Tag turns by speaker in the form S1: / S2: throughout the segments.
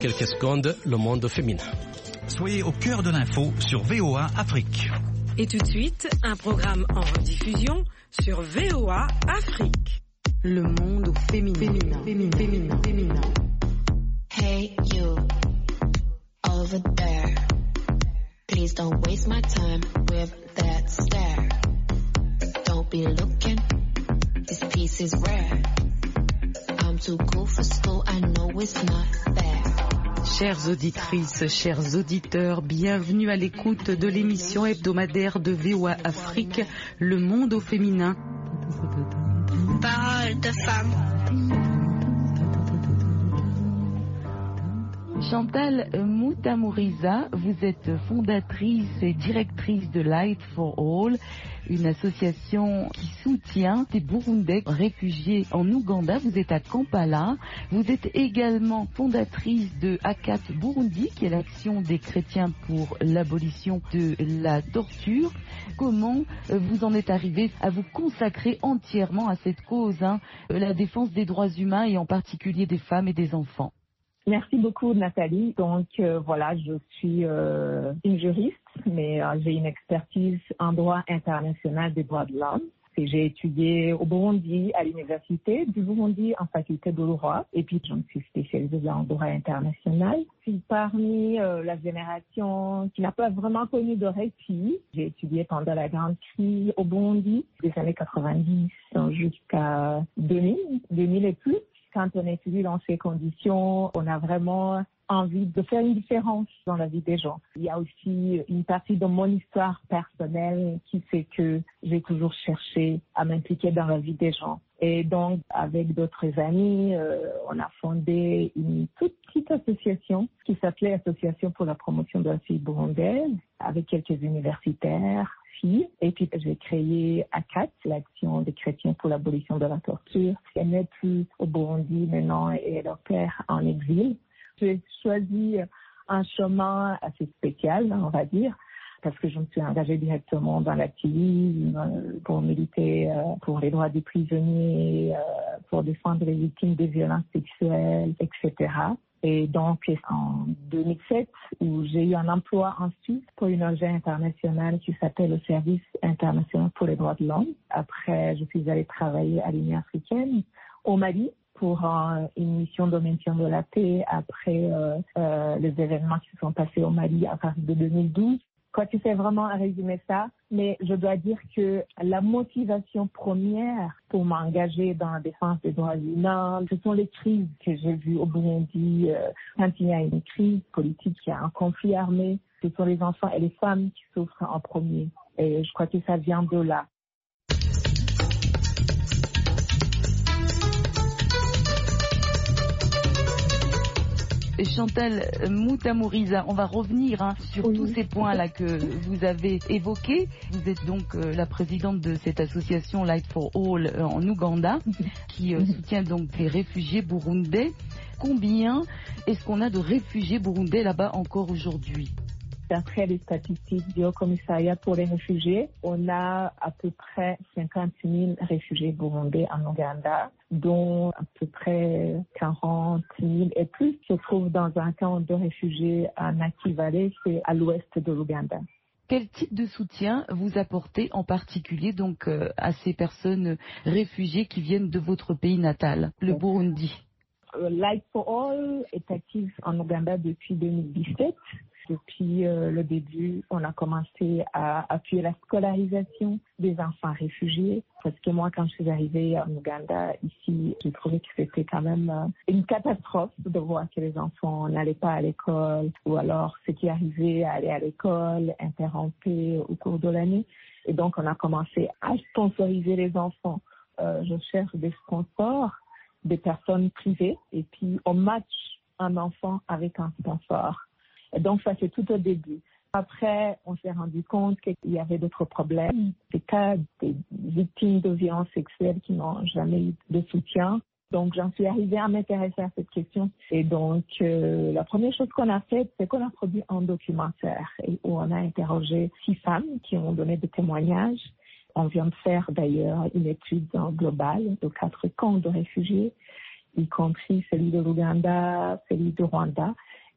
S1: Quelques secondes, le monde féminin.
S2: Soyez au cœur de l'info sur VOA Afrique.
S3: Et tout de suite, un programme en rediffusion sur VOA Afrique.
S4: Le monde féminin.
S5: Hey you, over there. Please don't waste my time with that stare. Don't be looking, this piece is rare. I'm too cool for school, I know it's not fair.
S4: Chères auditrices, chers auditeurs, bienvenue à l'écoute de l'émission hebdomadaire de VOA Afrique, Le Monde au féminin.
S5: Parole de femme.
S4: Chantal Mutamouriza, vous êtes fondatrice et directrice de Light for All, une association qui soutient des Burundais réfugiés en Ouganda. Vous êtes à Kampala. Vous êtes également fondatrice de ACAT Burundi, qui est l'action des chrétiens pour l'abolition de la torture. Comment vous en êtes arrivé à vous consacrer entièrement à cette cause, la défense des droits humains et en particulier des femmes et des enfants?
S6: Merci beaucoup Nathalie. Donc voilà, je suis une juriste, mais j'ai une expertise en droit international des droits de l'homme. J'ai étudié au Burundi, à l'université du Burundi, en faculté de droit, et puis je me suis spécialisée en droit international. Je suis parmi la génération qui n'a pas vraiment connu de répit. J'ai étudié pendant la grande crise au Burundi, des années 90 jusqu'à 2000 et plus. Quand on étudie dans ces conditions, on a vraiment envie de faire une différence dans la vie des gens. Il y a aussi une partie de mon histoire personnelle qui fait que j'ai toujours cherché à m'impliquer dans la vie des gens. Et donc, avec d'autres amis, on a fondé une toute petite association qui s'appelait Association pour la promotion de la fille burundaise, avec quelques universitaires. Et puis j'ai créé ACAT, l'action des chrétiens pour l'abolition de la torture. Elle n'est plus au Burundi maintenant et leur père en exil. J'ai choisi un chemin assez spécial, on va dire, parce que je me suis engagée directement dans l'activisme pour militer pour les droits des prisonniers, pour défendre les victimes des violences sexuelles, etc. Et donc, en 2007, où j'ai eu un emploi en Suisse pour une ONG internationale qui s'appelle le Service international pour les droits de l'homme. Après, je suis allée travailler à l'Union africaine, au Mali, pour une mission de maintien de la paix après les événements qui se sont passés au Mali à partir de 2012. Quoi que c'est vraiment à résumer ça, mais je dois dire que la motivation première pour m'engager dans la défense des droits humains, ce sont les crises que j'ai vues au Burundi. Quand il y a une crise politique, il y a un conflit armé, ce sont les enfants et les femmes qui souffrent en premier. Et je crois que ça vient de là.
S4: Chantal Mutamouriza, on va revenir sur tous ces points-là que vous avez évoqués. Vous êtes donc la présidente de cette association Light for All en Ouganda, qui soutient donc les réfugiés burundais. Combien est-ce qu'on a de réfugiés burundais là-bas encore aujourd'hui?
S6: D'après les statistiques du Haut Commissariat pour les réfugiés, on a à peu près 50 000 réfugiés burundais en Ouganda, dont à peu près 40 000 et plus se trouvent dans un camp de réfugiés à Nakivale, c'est à l'ouest de l'Ouganda.
S4: Quel type de soutien vous apportez en particulier donc à ces personnes réfugiées qui viennent de votre pays natal, le Burundi?
S6: Light for All est active en Ouganda depuis 2017. Depuis le début, on a commencé à appuyer la scolarisation des enfants réfugiés. Parce que moi, quand je suis arrivée en Ouganda, ici, j'ai trouvé que c'était quand même une catastrophe de voir que les enfants n'allaient pas à l'école, ou alors ceux qui arrivaient à aller à l'école interrompaient au cours de l'année. Et donc, on a commencé à sponsoriser les enfants. Je cherche des sponsors, des personnes privées, et puis on match un enfant avec un sponsor. Donc, ça, c'est tout au début. Après, on s'est rendu compte qu'il y avait d'autres problèmes. Des cas des victimes de violences sexuelles qui n'ont jamais eu de soutien. Donc, j'en suis arrivée à m'intéresser à cette question. Et donc, la première chose qu'on a faite, c'est qu'on a produit un documentaire où on a interrogé 6 femmes qui ont donné des témoignages. On vient de faire d'ailleurs une étude globale de 4 camps de réfugiés, y compris celui de l'Ouganda, celui du Rwanda.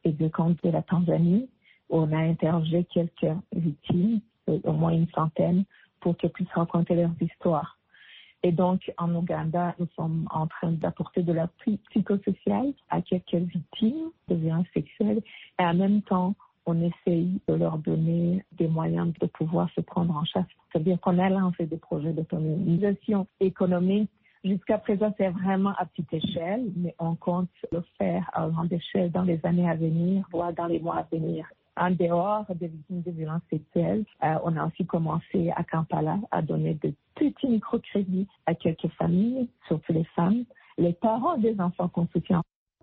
S6: et du camp de la Tanzanie. On a interrogé quelques victimes, au moins une centaine, pour qu'elles puissent raconter leurs histoires. Et donc, en Ouganda, nous sommes en train d'apporter de l'appui psychosocial à quelques victimes de violences sexuelles. Et en même temps, on essaye de leur donner des moyens de pouvoir se prendre en charge. C'est-à-dire qu'on a lancé des projets d'autonomisation économique. Jusqu'à présent, c'est vraiment à petite échelle, mais on compte le faire à grande échelle dans les années à venir, voire dans les mois à venir. En dehors des victimes de violences sexuelles, on a aussi commencé à Kampala à donner de petits microcrédits à quelques familles, surtout les femmes, les parents des enfants qu'on soutient.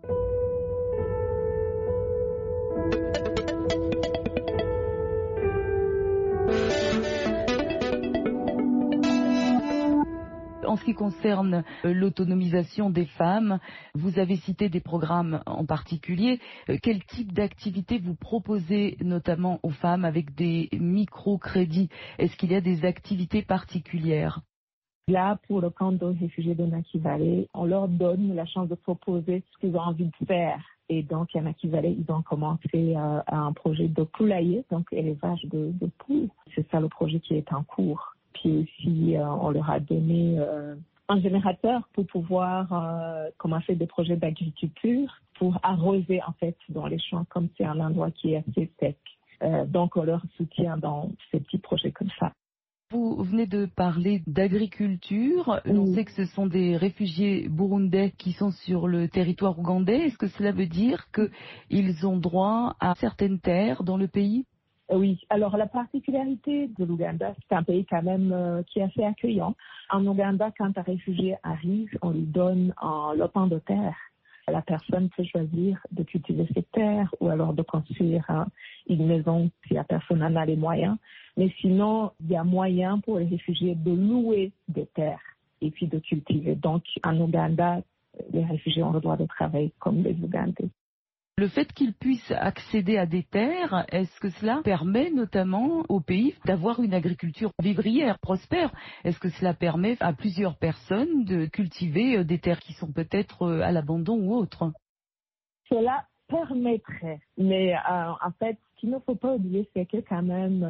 S4: En ce qui concerne l'autonomisation des femmes, vous avez cité des programmes en particulier. Quel type d'activité vous proposez notamment aux femmes avec des microcrédits? Est-ce qu'il y a des activités particulières?
S6: Là, pour le camp de réfugiés de Naki Valley, on leur donne la chance de proposer ce qu'ils ont envie de faire. Et donc, à Naki Valley, ils ont commencé un projet de poulailler, donc élevage de poules. C'est ça le projet qui est en cours. Puis aussi, on leur a donné un générateur pour pouvoir commencer des projets d'agriculture pour arroser en fait dans les champs comme c'est un endroit qui est assez sec. Donc, on leur soutient dans ces petits projets comme ça.
S4: Vous venez de parler d'agriculture. On sait que ce sont des réfugiés burundais qui sont sur le territoire ougandais. Est-ce que cela veut dire qu'ils ont droit à certaines terres dans le pays?
S6: Oui, alors la particularité de l'Ouganda, c'est un pays quand même qui est assez accueillant. En Ouganda, quand un réfugié arrive, on lui donne un lopin de terre. La personne peut choisir de cultiver ses terres ou alors de construire une maison si la personne en a les moyens. Mais sinon, il y a moyen pour les réfugiés de louer des terres et puis de cultiver. Donc, en Ouganda, les réfugiés ont le droit de travailler comme les Ougandais.
S4: Le fait qu'ils puissent accéder à des terres, est-ce que cela permet notamment au pays d'avoir une agriculture vivrière, prospère? Est-ce que cela permet à plusieurs personnes de cultiver des terres qui sont peut-être à l'abandon ou autres?
S6: Cela permettrait, mais en fait, ce qu'il ne faut pas oublier, c'est que quand même,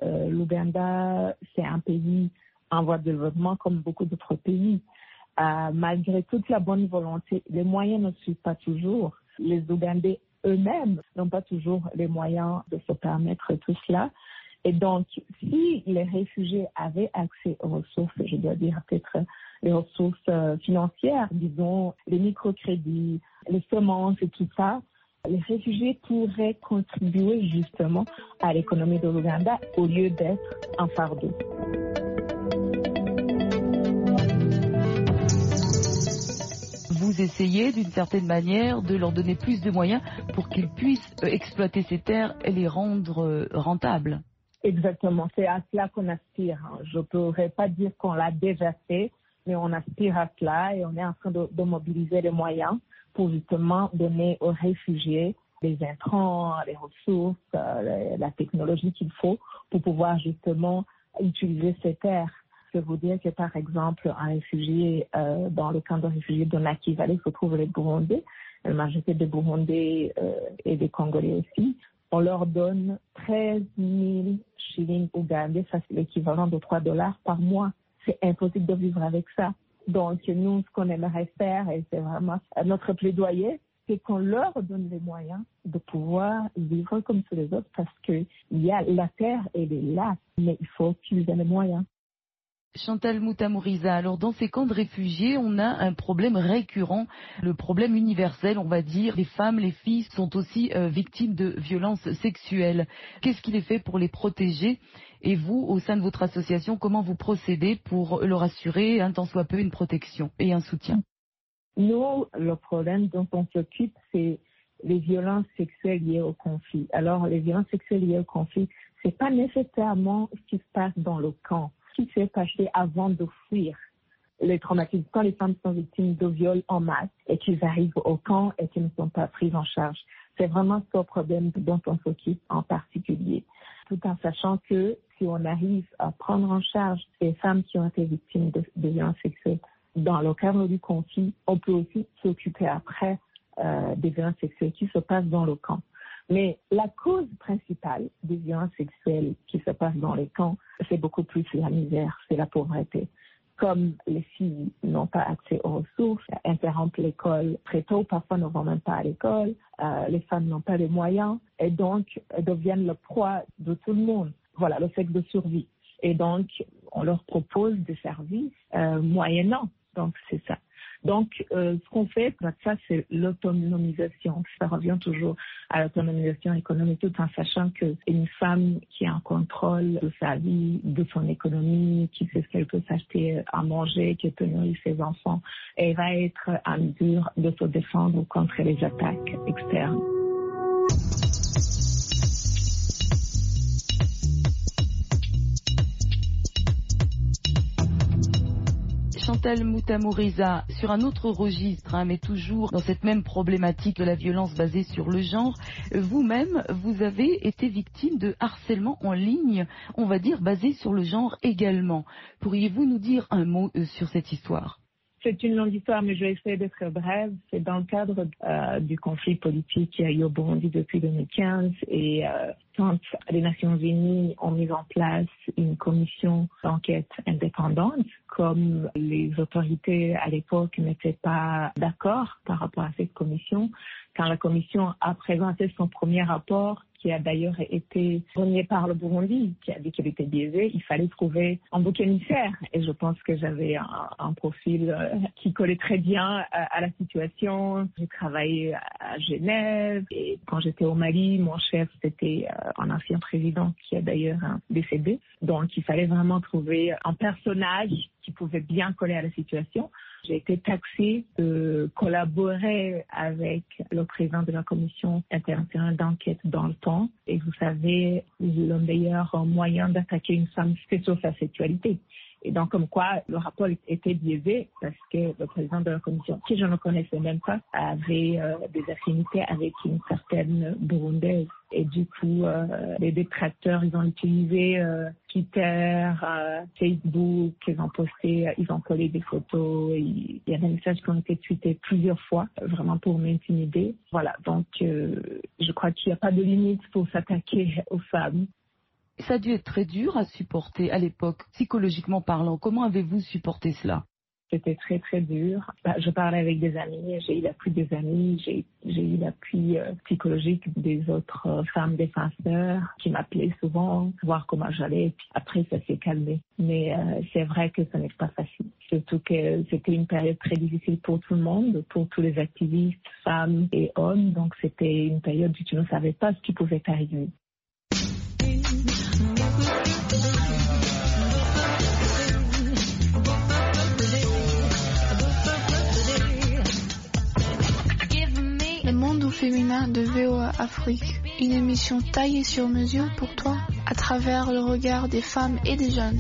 S6: l'Ouganda, c'est un pays en voie de développement comme beaucoup d'autres pays. Malgré toute la bonne volonté, les moyens ne suivent pas toujours. Les Ougandais eux-mêmes n'ont pas toujours les moyens de se permettre tout cela. Et donc, si les réfugiés avaient accès aux ressources, je dois dire peut-être les ressources financières, disons les microcrédits, les semences et tout ça, les réfugiés pourraient contribuer justement à l'économie de l'Ouganda au lieu d'être un fardeau.
S4: Vous essayez d'une certaine manière de leur donner plus de moyens pour qu'ils puissent exploiter ces terres et les rendre rentables.
S6: Exactement, c'est à cela qu'on aspire. Je ne pourrais pas dire qu'on l'a déjà fait, mais on aspire à cela et on est en train de mobiliser les moyens pour justement donner aux réfugiés les intrants, les ressources, la technologie qu'il faut pour pouvoir justement utiliser ces terres. Je peux vous dire que, par exemple, un réfugié dans le camp de réfugiés de Naki Valley se trouve les Burundais, la majorité des Burundais et des Congolais aussi. On leur donne 13 000 shillings ougandais, ça c'est l'équivalent de $3 par mois. C'est impossible de vivre avec ça. Donc, nous, ce qu'on aimerait faire, et c'est vraiment notre plaidoyer, c'est qu'on leur donne les moyens de pouvoir vivre comme tous les autres parce que la terre, elle est là, mais il faut qu'ils aient les moyens.
S4: Chantal Mutamouriza, alors dans ces camps de réfugiés, on a un problème récurrent, le problème universel, on va dire. Les femmes, les filles sont aussi victimes de violences sexuelles. Qu'est-ce qu'il est fait pour les protéger? Et vous, au sein de votre association, comment vous procédez pour leur assurer un tant soit peu une protection et un soutien?
S6: Nous, le problème dont on s'occupe, c'est les violences sexuelles liées au conflit. Alors, les violences sexuelles liées au conflit, c'est pas nécessairement ce qui se passe dans le camp. Ce qui s'est passé avant de fuir les traumatismes, quand les femmes sont victimes de viols en masse et qu'ils arrivent au camp et qu'ils ne sont pas prises en charge. C'est vraiment ce problème dont on s'occupe en particulier. Tout en sachant que si on arrive à prendre en charge les femmes qui ont été victimes de violences sexuelles dans le cadre du conflit, on peut aussi s'occuper après des violences sexuelles qui se passent dans le camp. Mais la cause principale des violences sexuelles qui se passent dans les camps, c'est beaucoup plus la misère, c'est la pauvreté. Comme les filles n'ont pas accès aux ressources, interrompent l'école très tôt, parfois ne vont même pas à l'école, les femmes n'ont pas les moyens et donc elles deviennent la proie de tout le monde. Voilà, le sexe de survie. Et donc, on leur propose des services moyennant. Donc, c'est ça. Donc, ce qu'on fait, ça, c'est l'autonomisation. Ça revient toujours à l'autonomisation économique, tout en sachant qu'une femme qui a un contrôle de sa vie, de son économie, qui sait ce qu'elle peut s'acheter à manger, qui peut nourrir ses enfants, elle va être à mesure de se défendre contre les attaques externes.
S4: Chantal Moutamou-Riza, sur un autre registre, mais toujours dans cette même problématique de la violence basée sur le genre, vous-même, vous avez été victime de harcèlement en ligne, on va dire basé sur le genre également. Pourriez-vous nous dire un mot sur cette histoire ?
S6: C'est une longue histoire, mais je vais essayer d'être brève. C'est dans le cadre du conflit politique qu'il y a eu au Burundi depuis 2015 et quand les Nations Unies ont mis en place une commission d'enquête indépendante, comme les autorités à l'époque n'étaient pas d'accord par rapport à cette commission, quand la commission a présenté son premier rapport, qui a d'ailleurs été renié par le Burundi, qui a dit qu'il était biaisé, il fallait trouver un bouc émissaire. Et je pense que j'avais un profil qui collait très bien à la situation. J'ai travaillé à Genève et quand j'étais au Mali, mon chef, c'était un ancien président qui est d'ailleurs décédé. Donc, il fallait vraiment trouver un personnage qui pouvait bien coller à la situation. J'ai été taxée de collaborer avec le président de la commission internationale d'enquête dans le temps. Et vous savez, le meilleur moyen d'attaquer une femme, c'est sur sa sexualité. Et donc, comme quoi, le rapport était biaisé parce que le président de la commission, qui je ne connaissais même pas, avait des affinités avec une certaine Burundaise. Et du coup, les détracteurs, ils ont utilisé Twitter, Facebook, ils ont posté, ils ont collé des photos. Il y a des messages qui ont été tweetés plusieurs fois, vraiment pour m'intimider. Voilà, donc je crois qu'il n'y a pas de limite pour s'attaquer aux femmes.
S4: Ça a dû être très dur à supporter à l'époque, psychologiquement parlant. Comment avez-vous supporté cela ?
S6: C'était très, très dur. Je parlais avec des amis, j'ai eu l'appui des amis, j'ai eu l'appui psychologique des autres femmes défenseurs qui m'appelaient souvent, voir comment j'allais. Et puis après, ça s'est calmé. Mais c'est vrai que ce n'est pas facile. Surtout que c'était une période très difficile pour tout le monde, pour tous les activistes, femmes et hommes. Donc c'était une période où tu ne savais pas ce qui pouvait t'arriver.
S7: Le monde au féminin de VOA Afrique, une émission taillée sur mesure pour toi à travers le regard des femmes et des jeunes.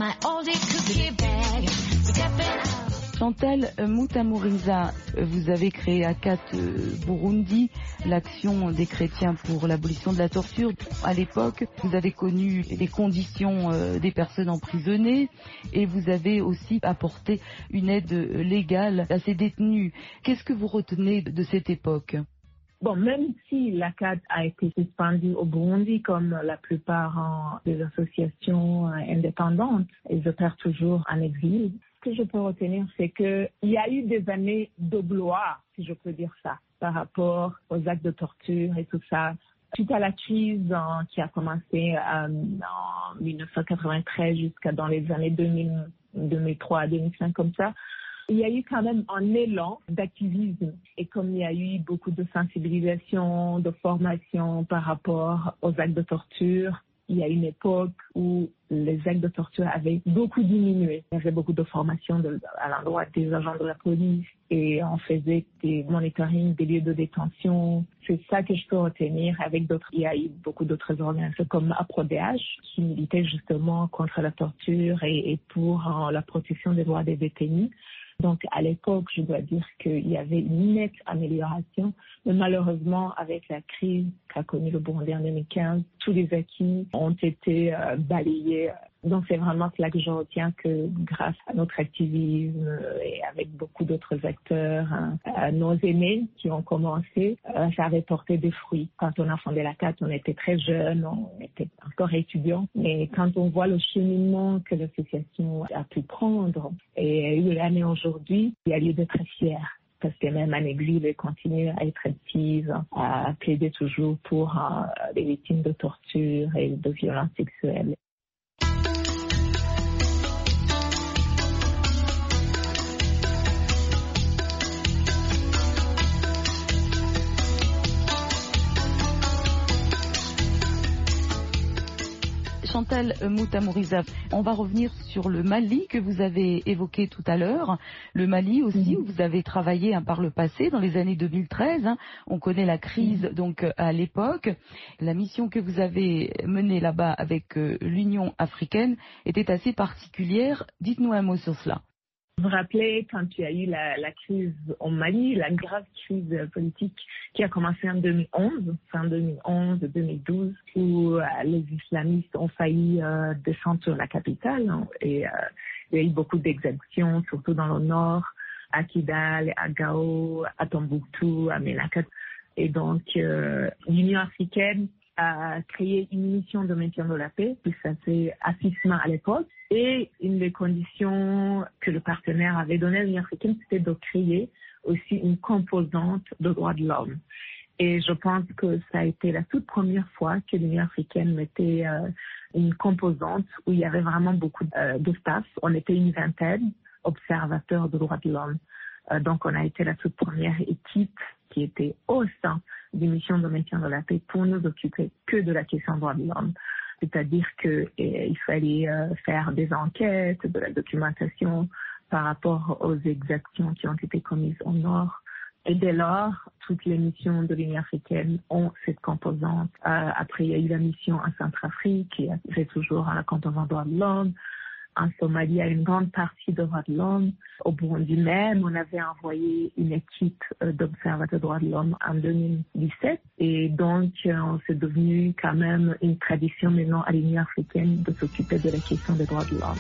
S4: Chantal Moutamou-Riza, vous avez créé ACAT Burundi, l'action des chrétiens pour l'abolition de la torture. À l'époque, vous avez connu les conditions des personnes emprisonnées et vous avez aussi apporté une aide légale à ces détenus. Qu'est-ce que vous retenez de cette époque ?
S6: Bon, même si l'ACAT a été suspendue au Burundi, comme la plupart des associations indépendantes, ils opèrent toujours en exil. Ce que je peux retenir, c'est qu'il y a eu des années de gloire, si je peux dire ça, par rapport aux actes de torture et tout ça. Suite à la crise qui a commencé en 1993 jusqu'à dans les années 2003 à 2005 comme ça, il y a eu quand même un élan d'activisme. Et comme il y a eu beaucoup de sensibilisation, de formation par rapport aux actes de torture, il y a une époque où les actes de torture avaient beaucoup diminué. Il y avait beaucoup de formation à l'endroit des agents de la police et on faisait des monitoring des lieux de détention. C'est ça que je peux retenir avec d'autres. Il y a eu beaucoup d'autres organisations comme APRODH qui militaient justement contre la torture et pour la protection des droits des détenus. Donc, à l'époque, je dois dire qu'il y avait une nette amélioration. Mais malheureusement, avec la crise qu'a connue le Burundi en 2015, tous les acquis ont été balayés Donc c'est vraiment cela que je retiens, que grâce à notre activisme et avec beaucoup d'autres acteurs, nos aînés qui ont commencé, ça avait porté des fruits. Quand on a fondé la CAT, on était très jeunes, on était encore étudiants, mais quand on voit le cheminement que l'association a pu prendre et où elle est aujourd'hui, il y a lieu d'être fier. Parce que même en exil, elle continue à être active, à plaider toujours pour les victimes de torture et de violences sexuelles.
S4: Chantal Mouta-Mouriza, on va revenir sur le Mali que vous avez évoqué tout à l'heure. Le Mali aussi, où vous avez travaillé par le passé, dans les années 2013. On connaît la crise donc à l'époque. La mission que vous avez menée là-bas avec l'Union africaine était assez particulière. Dites-nous un mot sur cela.
S6: Vous vous rappelez quand il y a eu la crise au Mali, la grave crise politique qui a commencé en 2011, fin 2011-2012, où les islamistes ont failli descendre sur la capitale et il y a eu beaucoup d'exactions, surtout dans le nord, à Kidal, à Gao, à Tombouctou, à Ménaka. Et donc l'Union africaine a créé une mission de maintien de la paix, puis ça s'est assistement à l'époque. Et une des conditions que le partenaire avait donné à l'Union africaine, c'était de créer aussi une composante de droits de l'homme. Et je pense que ça a été la toute première fois que l'Union africaine mettait une composante où il y avait vraiment beaucoup de staff. On était une vingtaine observateurs de droits de l'homme. Donc on a été la toute première équipe qui était au sein des missions de maintien de la paix pour nous occuper que de la question des droits de l'homme. C'est-à-dire qu'il fallait faire des enquêtes, de la documentation par rapport aux exactions qui ont été commises au Nord. Et dès lors, toutes les missions de l'Union africaine ont cette composante. Après, il y a eu la mission en Centrafrique, qui est toujours à la composante droits de l'homme. En Somalie, il y a une grande partie de droits de l'homme. Au Burundi même, on avait envoyé une équipe d'observateurs droits de l'homme en 2017. Et donc, c'est devenu quand même une tradition maintenant à l'Union africaine de s'occuper de la question des droits de l'homme.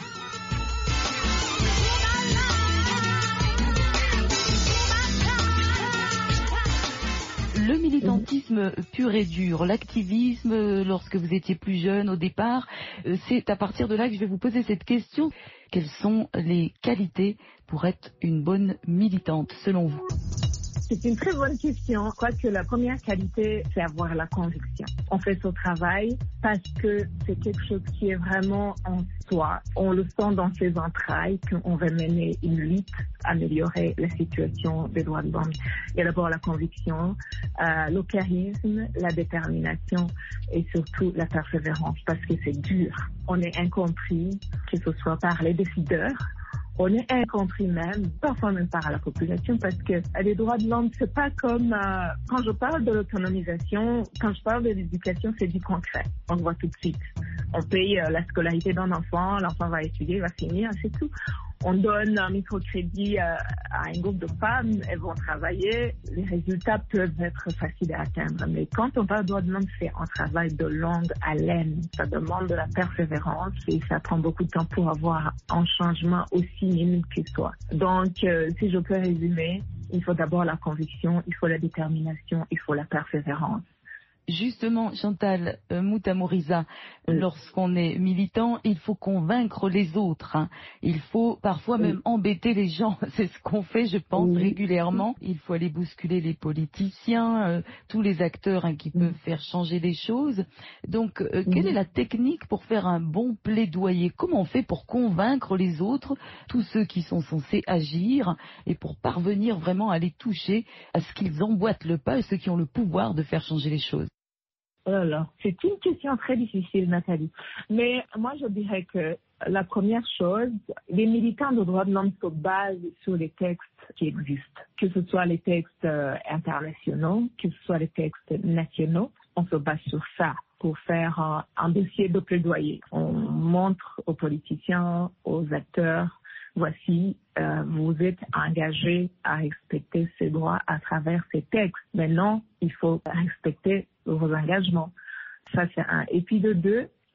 S4: Le militantisme pur et dur, l'activisme lorsque vous étiez plus jeune au départ, c'est à partir de là que je vais vous poser cette question. Quelles sont les qualités pour être une bonne militante selon vous ?
S6: C'est une très bonne question. Je crois que la première qualité, c'est avoir la conviction. On fait ce travail parce que c'est quelque chose qui est vraiment en soi. On le sent dans ses entrailles qu'on va mener une lutte, améliorer la situation des droits de l'homme. Il y a d'abord la conviction, le charisme, la détermination et surtout la persévérance parce que c'est dur. On est incompris, que ce soit par les décideurs. On est incompris même, parfois même par la population, parce que les droits de l'homme, c'est pas comme quand je parle de l'autonomisation, quand je parle de l'éducation, c'est du concret. On le voit tout de suite. On paye la scolarité d'un enfant, l'enfant va étudier, va finir, c'est tout. On donne un microcrédit à un groupe de femmes, elles vont travailler, les résultats peuvent être faciles à atteindre. Mais quand on parle de droits de l'homme, c'est un travail de longue haleine. Ça demande de la persévérance et ça prend beaucoup de temps pour avoir un changement aussi minime qu'il soit. Donc, si je peux résumer, il faut d'abord la conviction, il faut la détermination, il faut la persévérance.
S4: Justement, Chantal Mouta-Mouriza, lorsqu'on est militant, il faut convaincre les autres. Il faut parfois même embêter les gens. C'est ce qu'on fait, je pense, régulièrement. Il faut aller bousculer les politiciens, tous les acteurs qui peuvent faire changer les choses. Donc, quelle est la technique pour faire un bon plaidoyer ? Comment on fait pour convaincre les autres, tous ceux qui sont censés agir, et pour parvenir vraiment à les toucher, à ce qu'ils emboîtent le pas et ceux qui ont le pouvoir de faire changer les choses ?
S6: Oh là là, c'est une question très difficile, Nathalie. Mais moi, je dirais que la première chose, les militants de droits de l'homme se basent sur les textes qui existent, que ce soit les textes internationaux, que ce soit les textes nationaux. On se base sur ça pour faire un dossier de plaidoyer. On montre aux politiciens, aux acteurs, voici, vous êtes engagés à respecter ces droits à travers ces textes. Maintenant, il faut respecter vos engagements. Ça, c'est un. Et puis de deux,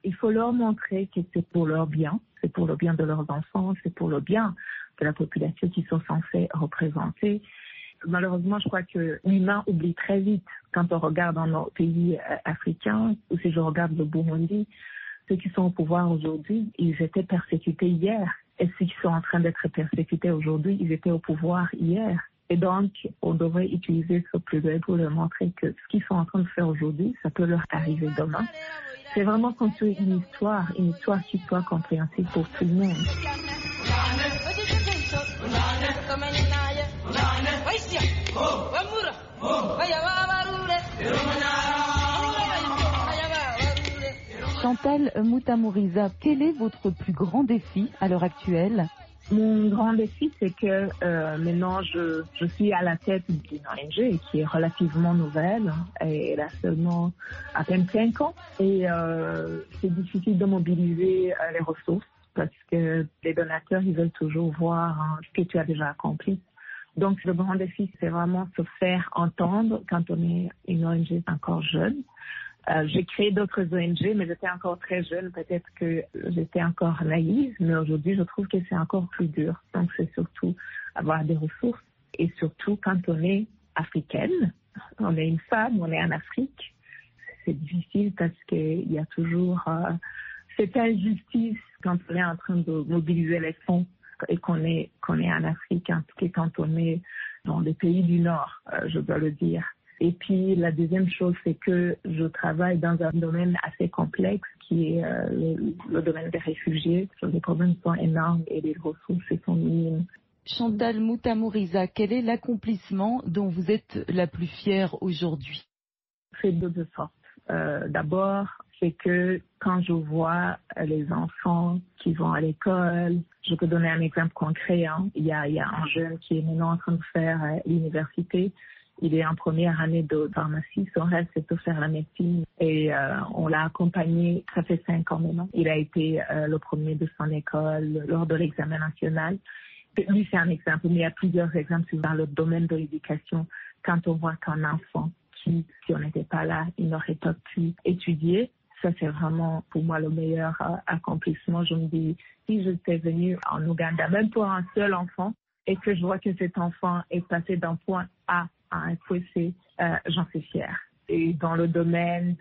S6: Il faut leur montrer que c'est pour leur bien, c'est pour le bien de leurs enfants, c'est pour le bien de la population qu'ils sont censés représenter. Malheureusement, je crois que l'humain oublie très vite quand on regarde dans nos pays africains, ou si je regarde le Burundi, ceux qui sont au pouvoir aujourd'hui, ils étaient persécutés hier. Et ceux qui sont en train d'être persécutés aujourd'hui, ils étaient au pouvoir hier. Et donc, on devrait utiliser ce plaidoyer pour leur montrer que ce qu'ils sont en train de faire aujourd'hui, ça peut leur arriver demain. C'est vraiment construire une histoire qui soit compréhensible pour tout le monde.
S4: Chantal Mutamouriza, quel est votre plus grand défi à l'heure actuelle?
S6: Mon grand défi, c'est que maintenant, je suis à la tête d'une ONG qui est relativement nouvelle. Elle a seulement à peine 5 ans. Et c'est difficile de mobiliser les ressources parce que les donateurs, ils veulent toujours voir ce que tu as déjà accompli. Donc, le grand défi, c'est vraiment se faire entendre quand on est une ONG encore jeune. J'ai créé d'autres ONG, mais j'étais encore très jeune. Peut-être que j'étais encore naïve, mais aujourd'hui, je trouve que c'est encore plus dur. Donc, c'est surtout avoir des ressources. Et surtout, quand on est africaine, on est une femme, on est en Afrique, c'est difficile parce qu'il y a toujours cette injustice quand on est en train de mobiliser les fonds et qu'on est en Afrique, en tout cas quand on est dans les pays du Nord, je dois le dire. Et puis, la deuxième chose, c'est que je travaille dans un domaine assez complexe qui est le domaine des réfugiés. Les problèmes sont énormes et les ressources sont minimes.
S4: Chantal Mutamouriza, quel est l'accomplissement dont vous êtes la plus fière aujourd'hui?
S6: C'est de deux sortes. D'abord, c'est que quand je vois les enfants qui vont à l'école, je peux donner un exemple concret. Il y a un jeune qui est maintenant en train de faire l'université. Il est en première année de pharmacie. Son rêve, c'est de faire la médecine. Et on l'a accompagné, ça fait 5 ans maintenant. Il a été le premier de son école lors de l'examen national. Lui, c'est un exemple, mais il y a plusieurs exemples dans le domaine de l'éducation. Quand on voit qu'un enfant qui, si on n'était pas là, il n'aurait pas pu étudier, ça, c'est vraiment pour moi le meilleur accomplissement. Je me dis, si j'étais venue en Ouganda, même pour un seul enfant, et que je vois que cet enfant est passé d'un point A à un point C, j'en suis fière. Et dans le domaine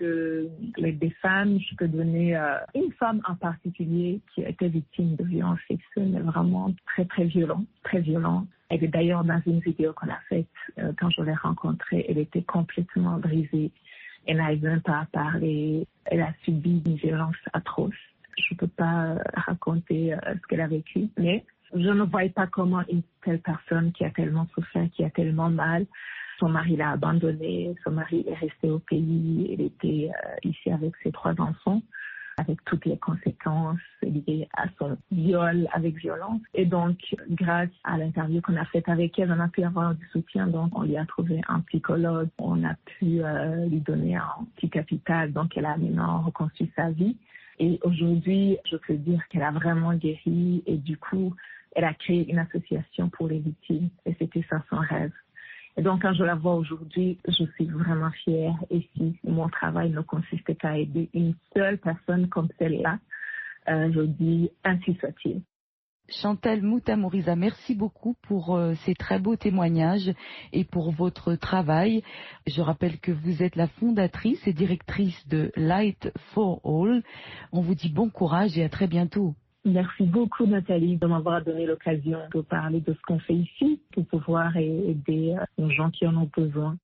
S6: des femmes, je peux donner une femme en particulier qui a été victime de violences sexuelles, mais vraiment très, très violent, très violent. Elle est d'ailleurs dans une vidéo qu'on a faite quand je l'ai rencontrée, elle était complètement brisée. Elle n'arrive même pas à parler. Elle a subi une violence atroce. Je ne peux pas raconter ce qu'elle a vécu, mais je ne voyais pas comment une telle personne qui a tellement souffert, qui a tellement mal, son mari l'a abandonnée, son mari est resté au pays, elle était ici avec ses 3 enfants, avec toutes les conséquences liées à son viol avec violence. Et donc, grâce à l'interview qu'on a faite avec elle, on a pu avoir du soutien. Donc, on lui a trouvé un psychologue, on a pu lui donner un petit capital. Donc, elle a maintenant reconstruit sa vie. Et aujourd'hui, je peux dire qu'elle a vraiment guéri et du coup, elle a créé une association pour les victimes et c'était ça son rêve. Et donc, quand je la vois aujourd'hui, je suis vraiment fière. Et si mon travail ne consistait qu'à aider une seule personne comme celle-là, je dis ainsi soit-il.
S4: Chantal Mutamouriza, merci beaucoup pour ces très beaux témoignages et pour votre travail. Je rappelle que vous êtes la fondatrice et directrice de Light for All. On vous dit bon courage et à très bientôt.
S6: Merci beaucoup Nathalie de m'avoir donné l'occasion de parler de ce qu'on fait ici pour pouvoir aider les gens qui en ont besoin.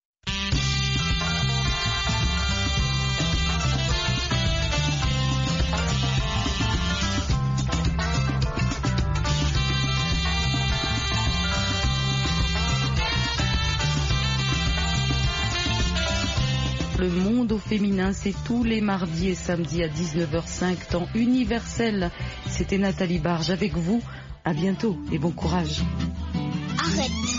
S4: Le monde au féminin, c'est tous les mardis et samedis à 19h05, temps universel. C'était Nathalie Barge avec vous. À bientôt et bon courage.
S5: Arrête.